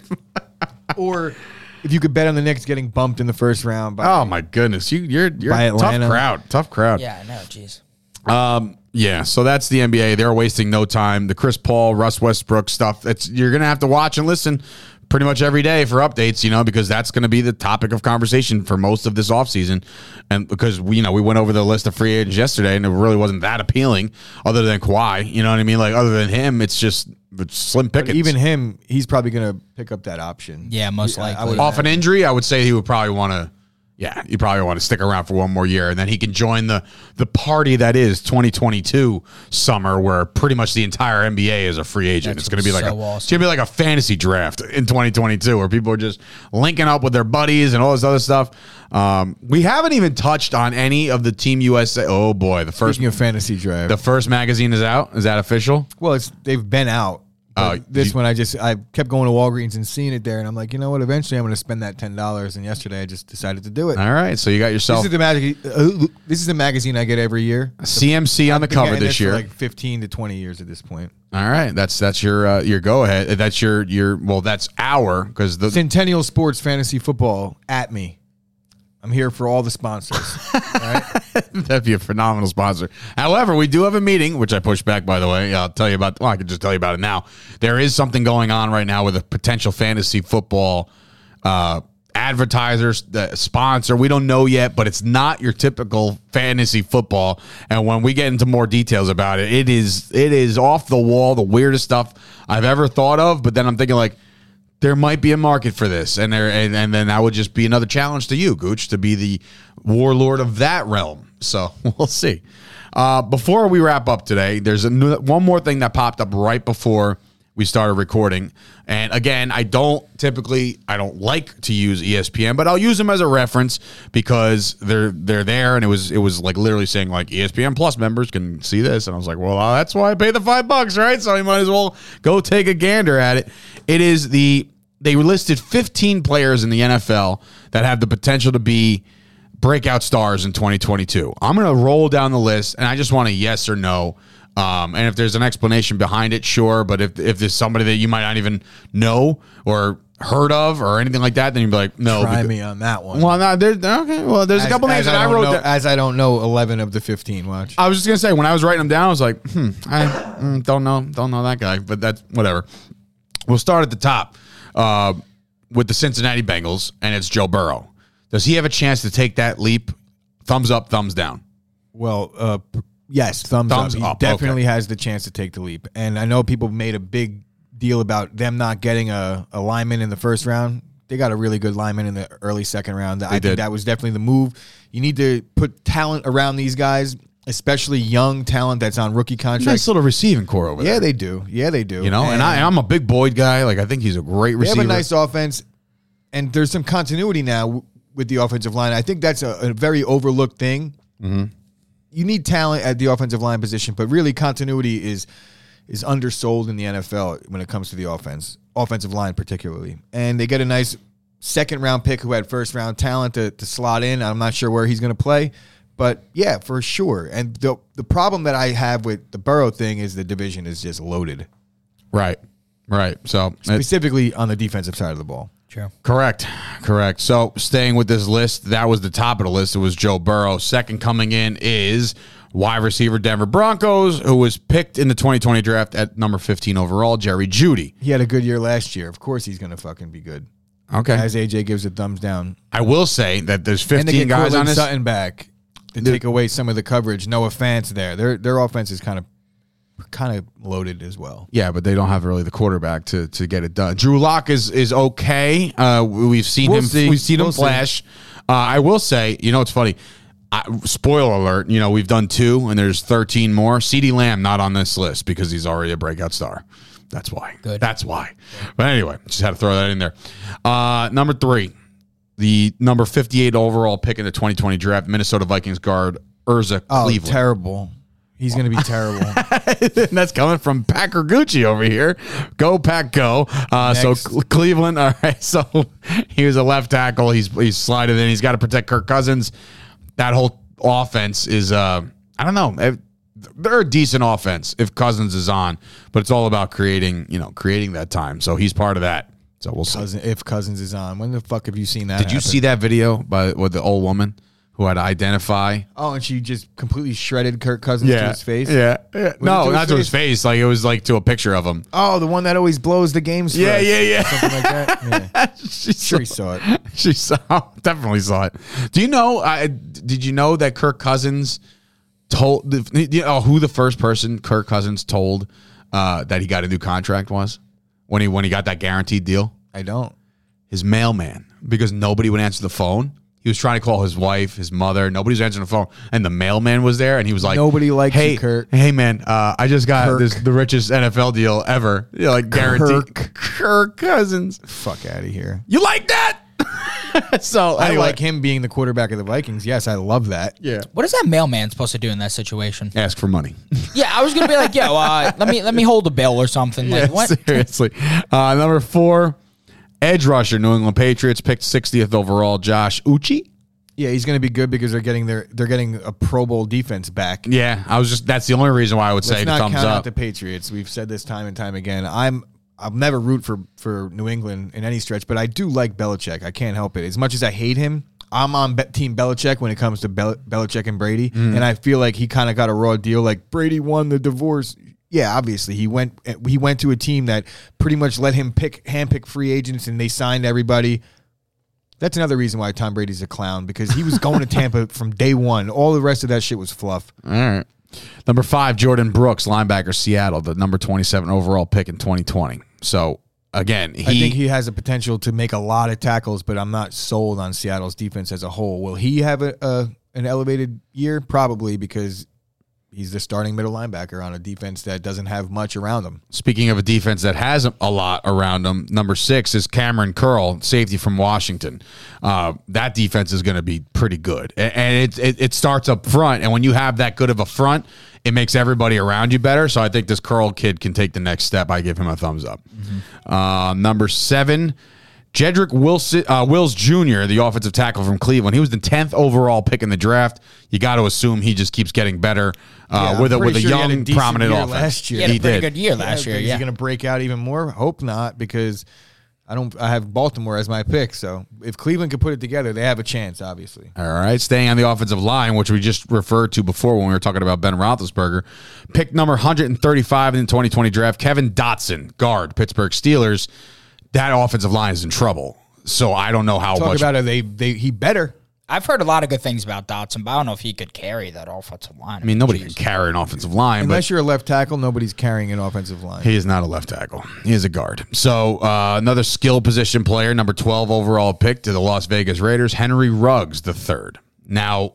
Or if you could bet on the Knicks getting bumped in the first round. By, Oh, my goodness. You, you're you're By a tough Atlanta. crowd. Tough crowd. Yeah, I know. Jeez. Um, yeah, so that's the N B A. They're wasting no time. The Chris Paul, Russ Westbrook stuff, it's you're going to have to watch and listen pretty much every day for updates, you know, because that's going to be the topic of conversation for most of this offseason. And because, we, you know, we went over the list of free agents yesterday, and it really wasn't that appealing other than Kawhi. You know what I mean? Like, other than him, it's just it's slim But pickings. even him, he's probably going to pick up that option. Yeah, most I- I likely. would Off an injury, I would say he would probably want to, yeah, he probably want to stick around for one more year, and then he can join the the party that is twenty twenty-two summer, where pretty much the entire N B A is a free agent. That's it's going to be like so a awesome. it's going to be like a fantasy draft in twenty twenty-two, where people are just linking up with their buddies and all this other stuff. Um, we haven't even touched on any of the Team U S A. Oh boy, the first Speaking of fantasy draft. the first magazine is out. Is that official? well, it's they've been out. Oh, But this you- one, I just I kept going to Walgreens and seeing it there, and I'm like, you know what? Eventually, I'm going to spend that ten dollars. And yesterday, I just decided to do it. All right, so you got This yourself is the mag- uh, This is the magazine I get every year. C M C on the I've been cover getting this for year. like fifteen to twenty years at this point. All right, that's that's your uh, your go ahead. That's your your well, that's our because the Centennial Sports Fantasy Football at me. I'm here for all the sponsors. All right? that'd be a phenomenal sponsor. However, we do have a meeting, which I pushed back, by the way. I'll tell you about. Well, I could just tell you about it now. There is something going on right now with a potential fantasy football uh, advertisers, the sponsor. We don't know yet, but it's not your typical fantasy football. And when we get into more details about it, it is it is off the wall, the weirdest stuff I've ever thought of. But then I'm thinking like, there might be a market for this, and there, and, and then that would just be another challenge to you, Gooch, to be the warlord of that realm. So we'll see. Uh, before we wrap up today, there's a new, one more thing that popped up right before we started recording. And again, I don't typically, I don't like to use E S P N, but I'll use them as a reference because they're they're there, and it was it was like literally saying like E S P N Plus members can see this, and I was like, well, uh, that's why I pay the five bucks, right? So you might as well go take a gander at it. It is the they listed fifteen players in the N F L that have the potential to be breakout stars in twenty twenty-two. I'm going to roll down the list, and I just want a yes or no. Um, and if there's an explanation behind it, sure. But if if there's somebody that you might not even know or heard of or anything like that, then you'd be like, no. Try because, me on that one. well, no, there, okay. Well, there's a As- couple names as that I, don't wrote know, down. as I don't know eleven of the fifteen. Watch. I was just gonna say when I was writing them down, I was like, hmm, I mm, don't know, don't know that guy, but that's whatever. We'll start at the top uh, with the Cincinnati Bengals, and it's Joe Burrow. Does he have a chance to take that leap? Thumbs up, thumbs down. Well, uh, p- yes, thumbs, Thumbs up. He up, definitely okay. has the chance to take the leap. And I know people made a big deal about them not getting a, a lineman in the first round. They got a really good lineman in the early second round. I did. think that was definitely the move. You need to put talent around these guys, especially young talent that's on rookie contracts. Nice little receiving core over there. Yeah, they do. Yeah, they do. You know, and, I, and I'm a big Boyd guy. Like I think he's a great They receiver. have a nice offense, and there's some continuity now w- with the offensive line. I think that's a, a very overlooked thing. Mm-hmm. You need talent at the offensive line position, but really continuity is is undersold in the N F L when it comes to the offense, offensive line particularly. And they get a nice second round pick who had first round talent to, to slot in. I'm not sure where he's going to play, but yeah, for sure. And the the problem that I have with the Burrow thing is the division is just loaded, right, right. So it's, specifically on the defensive side of the ball. True. correct, correct. So staying with this list, that was the top of the list. It was Joe Burrow. Second coming in is wide receiver Denver Broncos, who was picked in the twenty twenty draft at number fifteen overall, Jerry Jeudy. He had a good year last year. Of course, he's going to fucking be good. Okay. As A J gives a thumbs down. I will say that there's And they fifteen get guys Cortland on this. Sutton back to take away some of the coverage. Noah Fant's there. Their their offense is kind of kind of loaded as well. Yeah, but they don't have really the quarterback to to get it done. Drew Lock is is okay. Uh, we've seen We'll him. see. We've seen We'll him see. flash. Uh, I will say, you know, it's funny. I, spoiler alert. You know, we've done two, and there's thirteen more. CeeDee Lamb not on this list because he's already a breakout star. That's why. Good. That's why. But anyway, just had to throw that in there. Uh, number three, the number fifty-eight overall pick in the twenty twenty draft, Minnesota Vikings guard Urza Oh, Cleveland. terrible. He's going to be terrible. And that's coming from Packer Gucci over here. Go Pack Go. Uh, so Cle- Cleveland. All right. So he was a left tackle. He's he's sliding in. He's got to protect Kirk Cousins. That whole offense is. Uh, I don't know. They're a decent offense if Cousins is on, but it's all about creating. You know, creating that time. So he's part of that. So we'll see. Cousin, if Cousins is on, when the fuck have you seen that? Did you happen? see that video by with the old woman who had to identify? Oh, and she just completely shredded Kirk Cousins to his face? Yeah. yeah. No, to not his to his face? face. Like, it was like to a picture of him. Oh, the one that always blows the games for Yeah, us. yeah, yeah. Something like that? Yeah. she Sure he saw it. She saw, definitely saw it. Do you know, I did you know that Kirk Cousins told, you know who the first person Kirk Cousins told uh, that he got a new contract was? When he when he got that guaranteed deal? I don't. His mailman, because nobody would answer the phone. He was trying to call his wife, his mother. Nobody was answering the phone, and the mailman was there, and he was like, Nobody likes "Hey, you, Kurt. hey, man, uh, I just got Kirk. this the richest N F L deal ever. You know, like guaranteed, Kirk. Kirk Cousins. Fuck out of here. You like that?" So I anyway. like him being the quarterback of the Vikings. Yes, I love that. Yeah. What is that mailman supposed to do in that situation? Ask for money. Yeah, I was gonna be like, yo, uh, let me let me hold a bill or something. Like Yeah, what? seriously. Uh, number four, edge rusher, New England Patriots picked sixtieth overall, Josh Uche. Yeah, he's going to be good because they're getting their they're getting a Pro Bowl defense back. Yeah, I was just that's the only reason why I would say Let's the not thumbs count out up. the Patriots. We've said this time and time again. I'm I'll never root for for New England in any stretch, but I do like Belichick. I can't help it. As much as I hate him, I'm on Be- Team Belichick when it comes to Bel- Belichick and Brady, Mm. and I feel like he kind of got a raw deal. Like Brady won the divorce. Yeah, obviously he went he went to a team that pretty much let him pick handpick free agents, and they signed everybody. That's another reason why Tom Brady's a clown, because he was going to Tampa from day one. All the rest of that shit was fluff. All right. Number five, Jordan Brooks, linebacker, Seattle, the number twenty-seven overall pick in twenty twenty. So, again, he, I think he has a potential to make a lot of tackles, but I'm not sold on Seattle's defense as a whole. Will he have a, a an elevated year? Probably, because he's the starting middle linebacker on a defense that doesn't have much around him. speaking of a defense that has a lot around him, number six is Cameron Curl, safety from Washington. Uh, that defense is going to be pretty good. A- And it, it it starts up front, and when you have that good of a front, it makes everybody around you better. So I think this Curl kid can take the next step. I give him a thumbs up. Mm-hmm. Uh, number seven, Jedrick Wilson, uh, Wills Junior, the offensive tackle from Cleveland. He was the tenth overall pick in the draft. You got to assume he just keeps getting better uh, Yeah, with a I'm with a pretty sure he had young, a decent prominent year offense. last year. He had a He pretty did. good year last year. Is Yeah. he going to break out even more? Hope not, because I don't. I have Baltimore as my pick. So if Cleveland could put it together, they have a chance. Obviously. All right, staying on the offensive line, which we just referred to before when we were talking about Ben Roethlisberger. Pick number one hundred thirty-five in the twenty twenty draft, Kevin Dotson, guard, Pittsburgh Steelers. That offensive line is in trouble. So I don't know how Talk much. about it. They they he better. I've heard a lot of good things about Dotson, but I don't know if he could carry that offensive line. I mean, nobody can carry an offensive line, Unless but you're a left tackle, nobody's carrying an offensive line. he is not a left tackle. He is a guard. So uh, another skill position player, number twelve overall pick to the Las Vegas Raiders, Henry Ruggs the third. Now,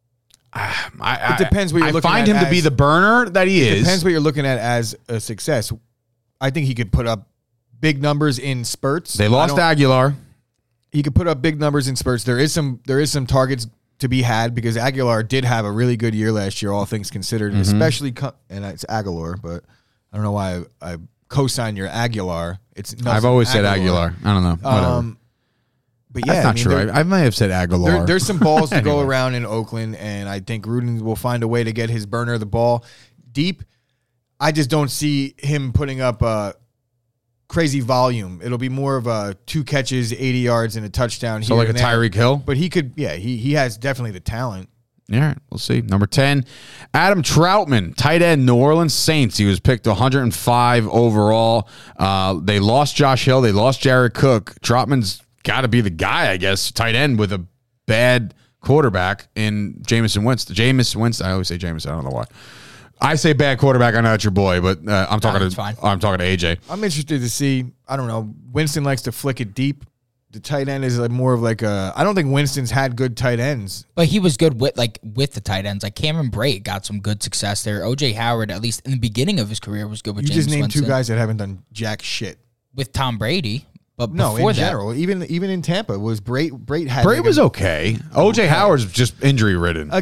I, I, It depends what you're I looking find at him to be as- the burner that he is. Depends what you're looking at as a success. I think he could put up big numbers in spurts. They I lost don't- Aguilar. He could put up big numbers in spurts. There is some there is some targets to be had because Aguilar did have a really good year last year, all things considered, Mm-hmm. especially co- and it's Aguilar, but I don't know why I, I co-sign your Aguilar. It's I've Nelson always said Aguilar. I don't know. Whatever. Um, but yeah, That's not I mean, true. there- I, I might have said Aguilar. There, there's some balls to go Anyway. around in Oakland, and I think Gruden will find a way to get his burner of the ball deep. I just don't see him putting up a crazy volume. It'll be more of a two catches, eighty yards, and a touchdown. So here like a and there. Tyreek Hill? But he could, yeah, he he has definitely the talent. All right, we'll see. Number ten, Adam Troutman, tight end, New Orleans Saints. He was picked one hundred five overall. Uh, they lost Josh Hill. They lost Jared Cook. Troutman's got to be the guy, I guess, tight end with a bad quarterback in Jameson Winston. Jameson Winston. I always say Jameson. I don't know why. I say bad quarterback. I know that's your boy, but uh, I'm talking No, it's to fine. I'm talking to A J. I'm interested to see. I don't know. Winston likes to flick it deep. The tight end is like more of like a. I don't think Winston's had good tight ends. But he was good with like with the tight ends. Like Cameron Brate got some good success there. O J Howard, at least in the beginning of his career, was good with You James just named Winston. two guys that haven't done jack shit. with Tom Brady. But No, before in that, general, even even in Tampa, was Brate. Brate had Brady like was a- okay. O J Howard's just injury ridden. again.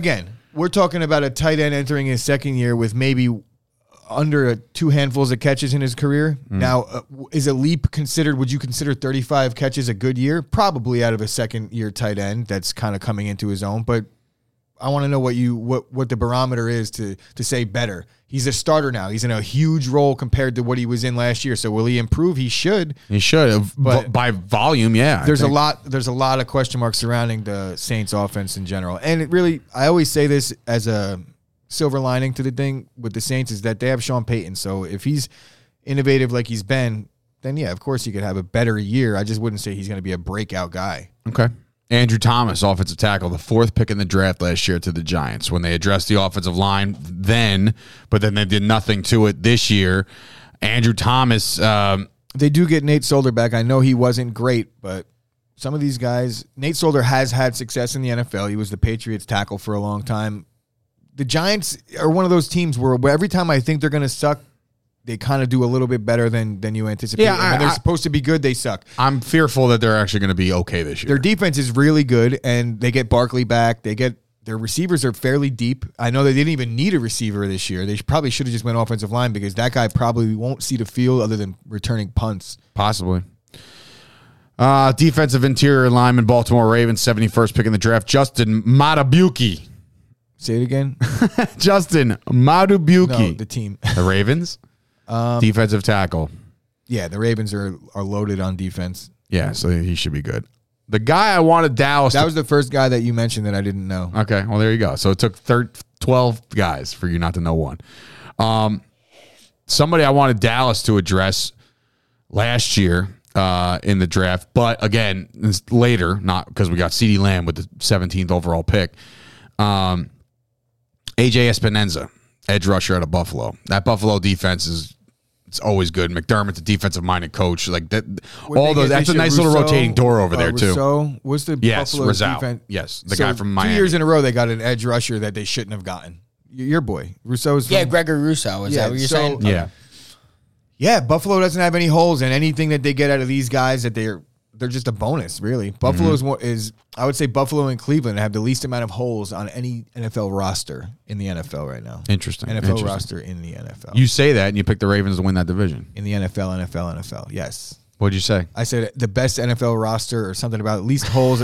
we're talking about a tight end entering his second year with maybe under a, two handfuls of catches in his career. Mm. Now, uh, is a leap considered? Would you consider thirty-five catches a good year? Probably out of a second year tight end that's kind of coming into his own. But I want to know what you what what the barometer is to to say better. He's a starter now. He's in a huge role compared to what he was in last year. So will he improve? He should. He should, but by volume, yeah. There's a lot. There's a lot of question marks surrounding the Saints offense in general. And it really, I always say this as a silver lining to the thing with the Saints is that they have Sean Payton. So if he's innovative like he's been, then yeah, of course he could have a better year. I just wouldn't say he's going to be a breakout guy. Okay. Andrew Thomas, offensive tackle, the fourth pick in the draft last year to the Giants when they addressed the offensive line then, but then they did nothing to it this year. Andrew Thomas. Um, they do get Nate Solder back. I know he wasn't great, but some of these guys, Nate Solder has had success in the N F L. He was the Patriots tackle for a long time. The Giants are one of those teams where every time I think they're going to suck, they kind of do a little bit better than than you anticipate. Yeah, and I, when they're I, supposed to be good, they suck. I'm fearful that they're actually going to be okay this year. Their defense is really good, and they get Barkley back. They get their receivers are fairly deep. I know they didn't even need a receiver this year. They probably should have just went offensive line because that guy probably won't see the field other than returning punts. Possibly. Uh, defensive interior lineman, Baltimore Ravens, seventy-first pick in the draft, Justin Madubuike. Say it again. Justin Madubuike. No, the team. The Ravens. Um, defensive tackle. Yeah, the Ravens are are loaded on defense. Yeah, so he should be good. The guy I wanted Dallas. That to, was the first guy that you mentioned that I didn't know. Okay, well, there you go. So it took thirteen, twelve guys for you not to know one. Um, somebody I wanted Dallas to address last year uh, in the draft, but again, later, not because we got CeeDee Lamb with the seventeenth overall pick. Um, A J Espinoza, edge rusher out of Buffalo. That Buffalo defense is it's always good. McDermott's a defensive-minded coach. Like that, all those. That's a nice Rousseau, little rotating door over uh, there too. Rousseau was the yes, Buffalo Rizal. defense. Yes, the so guy from Miami. Two years in a row, they got an edge rusher that they shouldn't have gotten. Your boy, Rousseau's. Yeah, from, Gregory Rousseau. Is yeah, that what you're so, saying? Yeah, yeah. Buffalo doesn't have any holes, and anything that they get out of these guys that they're they're just a bonus, really. Buffalo is mm-hmm. is I would say Buffalo and Cleveland have the least amount of holes on any N F L roster in the N F L right now. Interesting. N F L Interesting. roster in the N F L. You say that, and you pick the Ravens to win that division. In the N F L, N F L, N F L. Yes. What'd you say? I said the best N F L roster or something about least holes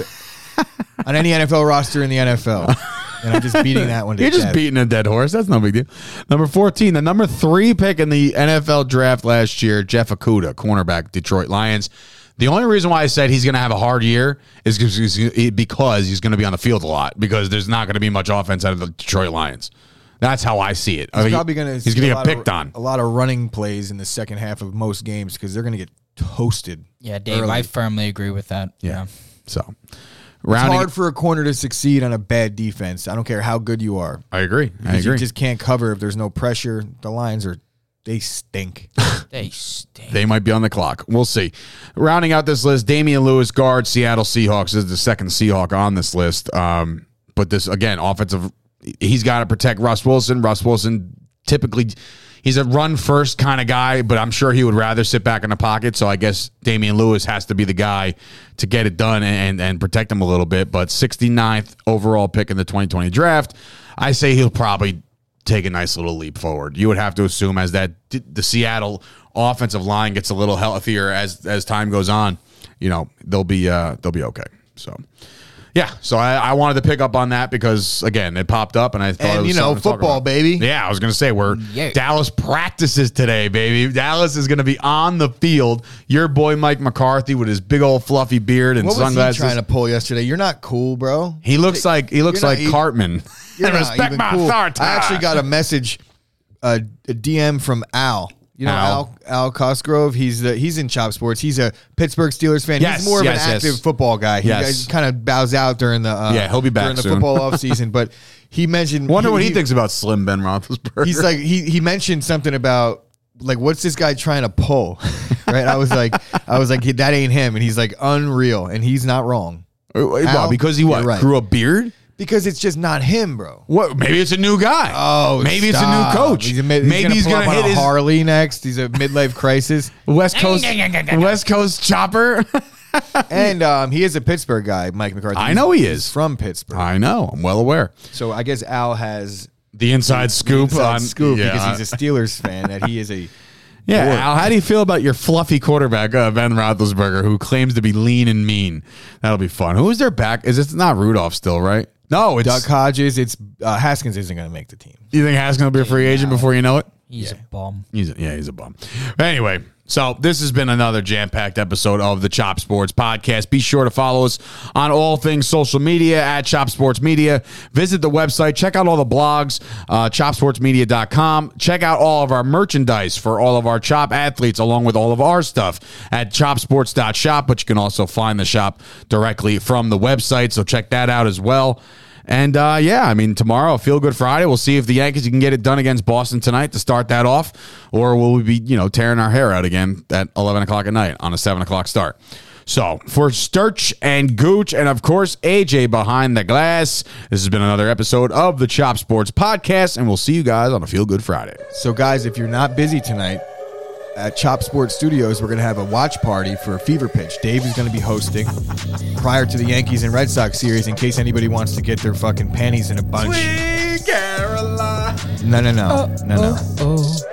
on any N F L roster in the N F L. And I'm just beating that one to You're just death. beating a dead horse. That's no big deal. Number fourteen, the number three pick in the N F L draft last year, Jeff Okudah, cornerback, Detroit Lions. The only reason why I said he's going to have a hard year is because he's going to be on the field a lot because there's not going to be much offense out of the Detroit Lions. That's how I see it. He's I mean, probably going to he's going to get picked of, on. A lot of running plays in the second half of most games because they're going to get toasted. Yeah, Dave, early. I firmly agree with that. Yeah. yeah. So, rounding, it's hard for a corner to succeed on a bad defense. I don't care how good you are. I agree. I agree. You just can't cover if there's no pressure. The Lions are they stink. They stink. They might be on the clock. We'll see. Rounding out this list, Damian Lewis, guard, Seattle Seahawks. This is the second Seahawk on this list. Um, but this, again, offensive, he's got to protect Russ Wilson. Russ Wilson typically, he's a run-first kind of guy, but I'm sure he would rather sit back in the pocket. So I guess Damian Lewis has to be the guy to get it done and, and protect him a little bit. But sixty-ninth overall pick in the twenty twenty draft, I say he'll probably take a nice little leap forward. You would have to assume as that the Seattle offensive line gets a little healthier as as time goes on, you know, they'll be uh, they'll be okay. So, yeah. So I, I wanted to pick up on that because again, it popped up and I thought and it was you know football, baby. Yeah, I was gonna say we're Yeah. Dallas practices today, baby. Dallas is gonna be on the field. Your boy Mike McCarthy with his big old fluffy beard and What was sunglasses. he trying to pull yesterday? You're not cool, bro. He looks like he looks You're like not- Cartman. You're not Respect even my cool. authority. I actually got a message, uh, a D M from Al. You know Al. Al Al Cosgrove. He's the he's in Chop Sports. He's a Pittsburgh Steelers fan. Yes, he's more of yes, an yes. active football guy. He Yes. kind of bows out during the uh, Yeah, he'll be back during the soon. football offseason. But he mentioned Wonder what he thinks about Slim Ben Roethlisberger. He's like he he mentioned something about like what's this guy trying to pull, right? I was like I was like that ain't him, and he's like unreal, and he's not wrong. Wait, Al, what, because he what you're right. grew a beard. Because it's just not him, bro. What? Maybe it's a new guy. Oh, maybe stop. it's a new coach. He's a mid, he's maybe gonna he's pull going up to on hit a his Harley next. He's a midlife crisis. West Coast West Coast chopper. And um, he is a Pittsburgh guy, Mike McCarthy. I know he He's is. from Pittsburgh. I know. I'm well aware. So I guess Al has The inside scoop inside on scoop yeah. because he's a Steelers fan that he is a Yeah, dork. Al, how do you feel about your fluffy quarterback, uh, Ben Roethlisberger, who claims to be lean and mean? That'll be fun. Who is their back? Is it not Rudolph still, right? No, it's Duck Hodges. It's uh, Haskins isn't going to make the team. You think Haskins will be a free agent before you know it? He's a bum. He's a, yeah, he's a bum. Anyway, so this has been another jam-packed episode of the Chop Sports Podcast. Be sure to follow us on all things social media at Chop Sports Media. Visit the website. Check out all the blogs, uh, chop sports media dot com. Check out all of our merchandise for all of our Chop athletes, along with all of our stuff at chop sports dot shop. But you can also find the shop directly from the website, so check that out as well. And, uh, yeah, I mean, tomorrow, Feel Good Friday. We'll see if the Yankees can get it done against Boston tonight to start that off, or will we be, you know, tearing our hair out again at eleven o'clock at night on a seven o'clock start. So, for Sturch and Gooch, and, of course, A J behind the glass, this has been another episode of the Chop Sports Podcast, and we'll see you guys on a Feel Good Friday. So, guys, if you're not busy tonight, at Chop Sports Studios, we're going to have a watch party for Fever Pitch. Dave is going to be hosting prior to the Yankees and Red Sox series in case anybody wants to get their fucking panties in a bunch. Sweet Caroline. No, no, no. No, no. Oh,